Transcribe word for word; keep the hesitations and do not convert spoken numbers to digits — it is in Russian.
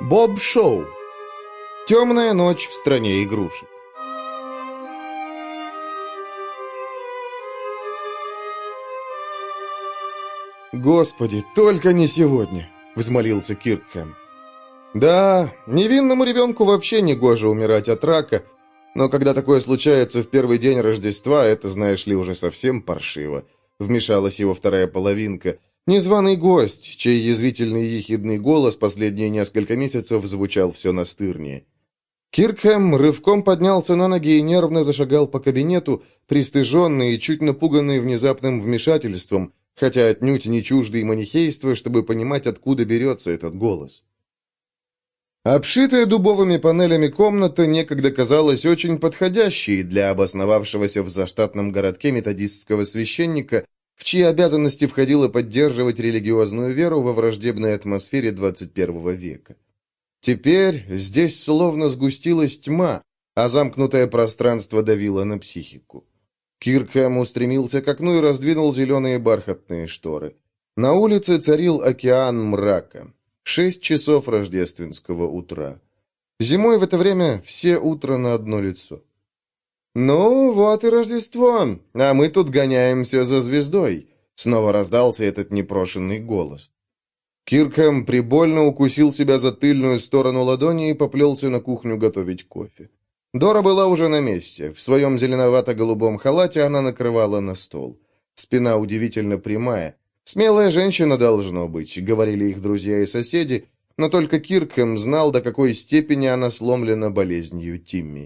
Боб Шоу. Темная ночь в стране игрушек. «Господи, только не сегодня!» — взмолился Киркхэм. Да, невинному ребенку вообще не гоже умирать от рака, но когда такое случается в первый день Рождества, это, знаешь ли, уже совсем паршиво. Вмешалась его вторая половинка. Незваный гость, чей язвительный и ехидный голос последние несколько месяцев звучал все настырнее. Киркхэм рывком поднялся на ноги и нервно зашагал по кабинету, пристыженный и чуть напуганный внезапным вмешательством, хотя отнюдь не чуждый манихейства, чтобы понимать, откуда берется этот голос. Обшитая дубовыми панелями комната некогда казалась очень подходящей для обосновавшегося в заштатном городке методистского священника, в чьи обязанности входило поддерживать религиозную веру во враждебной атмосфере двадцать первого века. Теперь здесь словно сгустилась тьма, а замкнутое пространство давило на психику. Киркхэм устремился к окну и раздвинул зеленые бархатные шторы. На улице царил океан мрака. Шесть часов рождественского утра. Зимой в это время все утро на одно лицо. «Ну, вот и Рождество, а мы тут гоняемся за звездой», — снова раздался этот непрошенный голос. Киркхэм прибольно укусил себя за тыльную сторону ладони и поплелся на кухню готовить кофе. Дора была уже на месте. В своем зеленовато-голубом халате она накрывала на стол. Спина удивительно прямая. «Смелая женщина должно быть», — говорили их друзья и соседи, но только Киркхэм знал, до какой степени она сломлена болезнью Тимми.